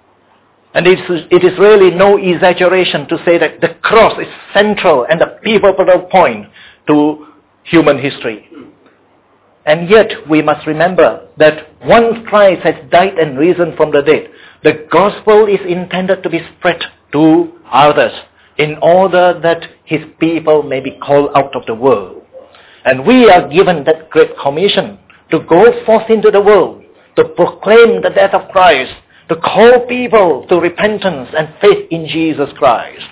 Speaker 1: And it is, it is really no exaggeration to say that the cross is central and a pivotal point to human history. And yet, we must remember that once Christ has died and risen from the dead, the gospel is intended to be spread to others in order that his people may be called out of the world. And we are given that great commission to go forth into the world, to proclaim the death of Christ, to call people to repentance and faith in Jesus Christ.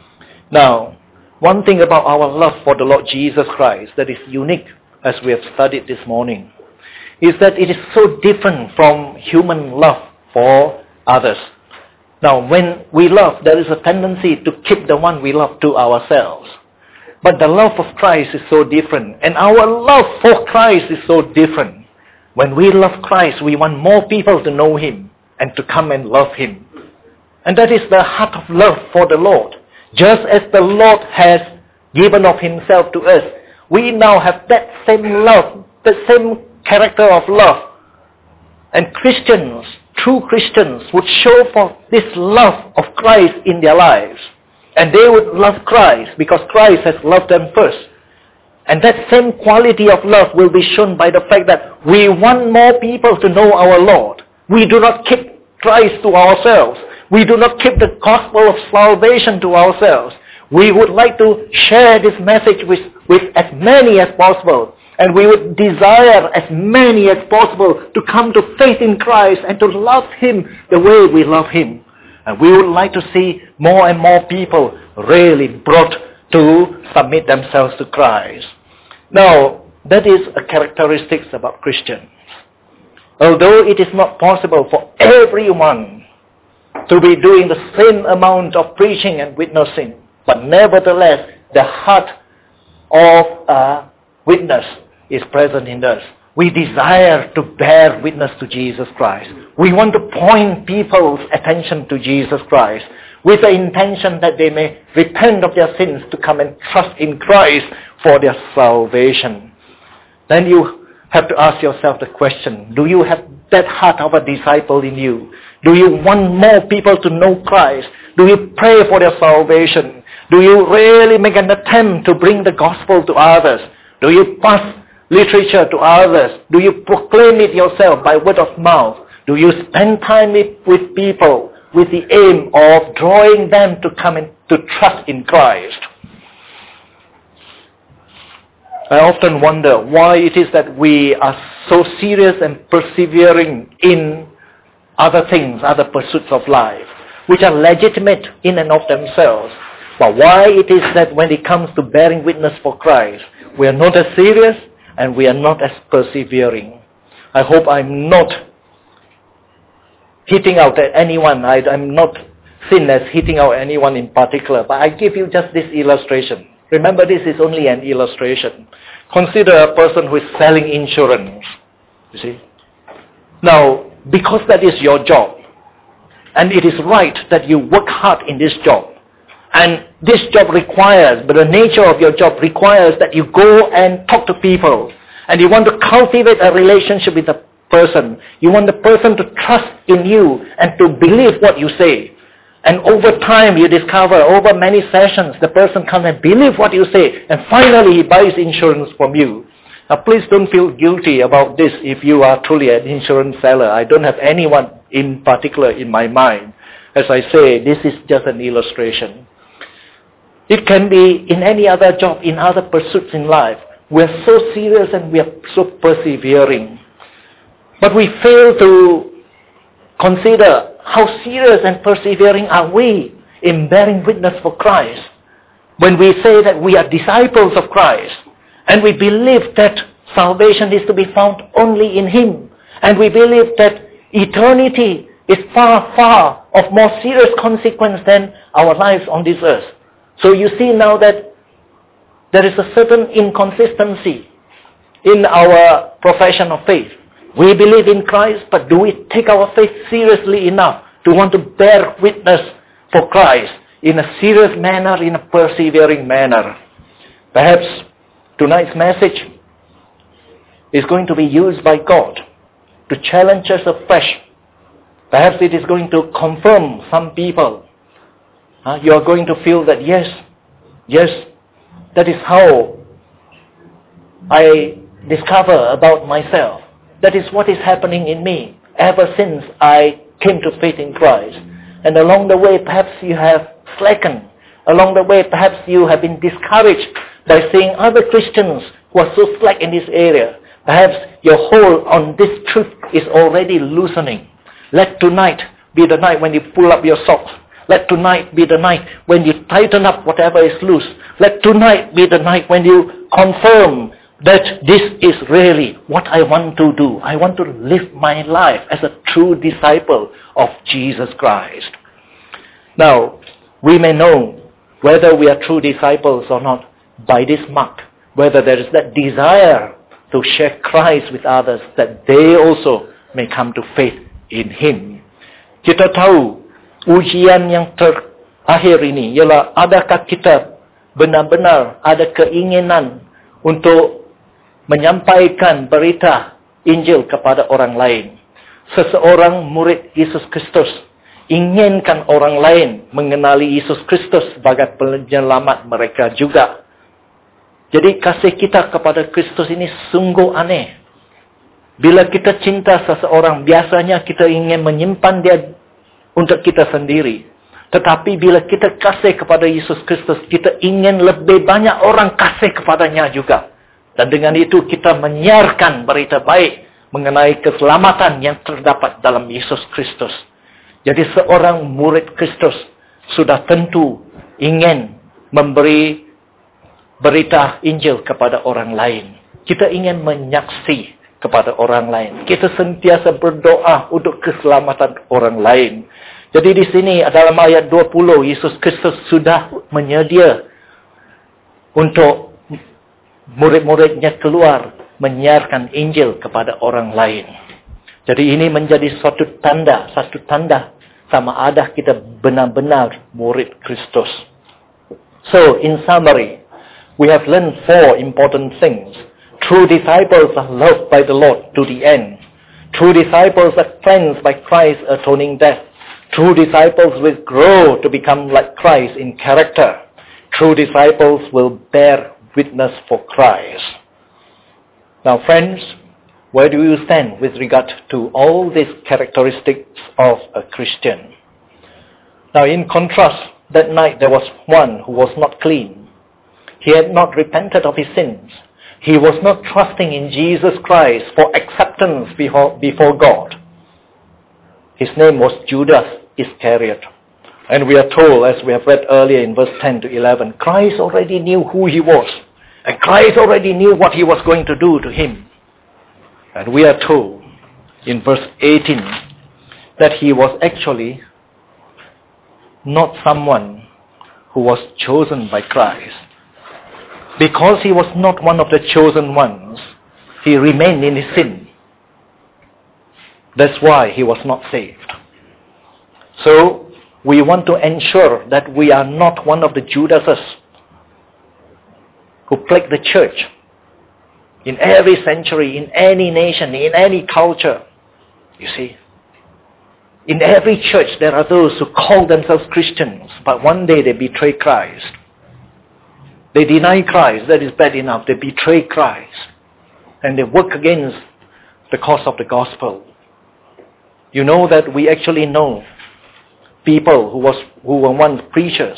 Speaker 1: Now, one thing about our love for the Lord Jesus Christ that is unique, as we have studied this morning, is that it is so different from human love for others. Now, when we love, there is a tendency to keep the one we love to ourselves. But the love of Christ is so different, and our love for Christ is so different. When we love Christ, we want more people to know him and to come and love him. And that is the heart of love for the Lord. Just as the Lord has given of himself to us, we now have that same love, the same character of love. And Christians, true Christians, would show forth this love of Christ in their lives. And they would love Christ because Christ has loved them first. And that same quality of love will be shown by the fact that we want more people to know our Lord. We do not keep Christ to ourselves. We do not keep the gospel of salvation to ourselves. We would like to share this message with, with as many as possible. And we would desire as many as possible to come to faith in Christ and to love him the way we love him. And we would like to see more and more people really brought to submit themselves to Christ. Now, that is a characteristic about Christians. Although it is not possible for everyone to be doing the same amount of preaching and witnessing, but nevertheless, the heart of a witness is present in us. We desire to bear witness to Jesus Christ. We want to point people's attention to Jesus Christ with the intention that they may repent of their sins to come and trust in Christ for their salvation. Then you have to ask yourself the question, do you have that heart of a disciple in you? Do you want more people to know Christ? Do you pray for their salvation? Do you really make an attempt to bring the gospel to others? Do you pass literature to others? Do you proclaim it yourself by word of mouth? Do you spend time with people with the aim of drawing them to come in, to trust in Christ? I often wonder why it is that we are so serious and persevering in other things, other pursuits of life, which are legitimate in and of themselves. But why it is that when it comes to bearing witness for Christ, we are not as serious and we are not as persevering. I hope I'm not hitting out at anyone. I, I'm not seen as hitting out anyone in particular, but I give you just this illustration. Remember, this is only an illustration. Consider a person who is selling insurance, you see. Now, because that is your job, and it is right that you work hard in this job, and this job requires, but the nature of your job requires that you go and talk to people, and you want to cultivate a relationship with the person. You want the person to trust in you and to believe what you say. And over time you discover, over many sessions, the person comes and believes what you say, and finally he buys insurance from you. Now please don't feel guilty about this if you are truly an insurance seller. I don't have anyone in particular in my mind. As I say, this is just an illustration. It can be in any other job, in other pursuits in life. We're so serious and we are so persevering. But we fail to consider how serious and persevering are we in bearing witness for Christ. When we say that we are disciples of Christ, and we believe that salvation is to be found only in Him, and we believe that eternity is far, far of more serious consequence than our lives on this earth. So you see now that there is a certain inconsistency in our profession of faith. We believe in Christ, but do we take our faith seriously enough to want to bear witness for Christ in a serious manner, in a persevering manner? Perhaps tonight's message is going to be used by God to challenge us afresh. Perhaps it is going to confirm some people. Uh, you are going to feel that yes, yes, that is how I discover about myself. That is what is happening in me ever since I came to faith in Christ. And along the way, perhaps you have slackened. Along the way, perhaps you have been discouraged by seeing other Christians who are so slack in this area. Perhaps your hold on this truth is already loosening. Let tonight be the night when you pull up your socks. Let tonight be the night when you tighten up whatever is loose. Let tonight be the night when you confirm that this is really what I want to do. I want to live my life as a true disciple of Jesus Christ. Now, we may know whether we are true disciples or not by this mark, whether there is that desire to share Christ with others, that they also may come to faith in Him. Kita tahu ujian yang terakhir ini ialah adakah kita benar-benar ada keinginan untuk menyampaikan berita Injil kepada orang lain. Seseorang murid Yesus Kristus inginkan orang lain mengenali Yesus Kristus sebagai penyelamat mereka juga. Jadi kasih kita kepada Kristus ini sungguh aneh. Bila kita cinta seseorang, biasanya kita ingin menyimpan dia untuk kita sendiri. Tetapi bila kita kasih kepada Yesus Kristus, kita ingin lebih banyak orang kasih kepadanya juga. Dan dengan itu kita menyiarkan berita baik mengenai keselamatan yang terdapat dalam Yesus Kristus. Jadi seorang murid Kristus sudah tentu ingin memberi berita Injil kepada orang lain. Kita ingin menyaksi kepada orang lain. Kita sentiasa berdoa untuk keselamatan orang lain. Jadi di sini dalam ayat dua puluh, Yesus Kristus sudah menyedia untuk murid-muridnya keluar menyiarkan Injil kepada orang lain. Jadi ini menjadi suatu tanda, satu tanda sama ada kita benar-benar murid Kristus. So, in summary, we have learned four important things. True disciples are loved by the Lord to the end. True disciples are cleansed by Christ's atoning death. True disciples will grow to become like Christ in character. True disciples will bear witness for Christ. Now friends, where do you stand with regard to all these characteristics of a Christian? Now in contrast, that night there was one who was not clean. He had not repented of his sins. He was not trusting in Jesus Christ for acceptance before, before God. His name was Judas Iscariot. And we are told, as we have read earlier in verse ten to eleven, Christ already knew who he was. And Christ already knew what he was going to do to him. And we are told in verse eighteen, that he was actually not someone who was chosen by Christ. Because he was not one of the chosen ones, he remained in his sin. That's why he was not saved. So, we want to ensure that we are not one of the Judases who plague the church in every century, in any nation, in any culture. You see, in every church there are those who call themselves Christians, but one day they betray Christ. They deny Christ, that is bad enough. They betray Christ. And they work against the cause of the gospel. You know that we actually know people who was who were once preachers.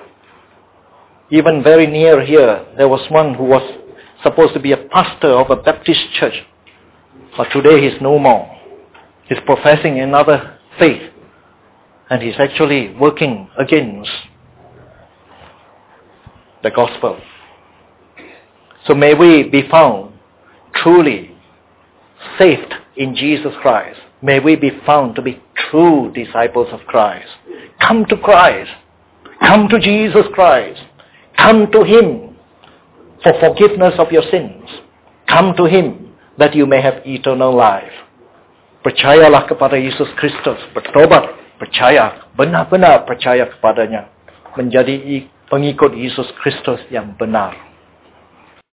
Speaker 1: Even very near here, there was one who was supposed to be a pastor of a Baptist church. But today he's no more. He's professing another faith. And he's actually working against the gospel. So may we be found truly saved in Jesus Christ. May we be found to be true disciples of Christ. Come to Christ. Come to Jesus Christ. Come to Him for forgiveness of your sins. Come to Him that you may have eternal life. Percayalah kepada Yesus Kristus. Bertobat, percaya, benar-benar percaya kepadanya. Menjadi pengikut Yesus Kristus yang benar.